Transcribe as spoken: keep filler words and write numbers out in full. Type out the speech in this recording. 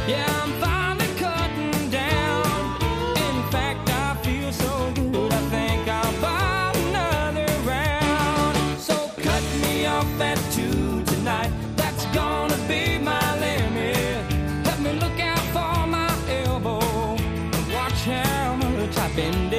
Yeah, I'm finally cutting down. In fact, I feel so good, I think I'll buy another round. So cut me off at two tonight, that's gonna be my limit. Let me look out for my elbow and watch how much I bend it.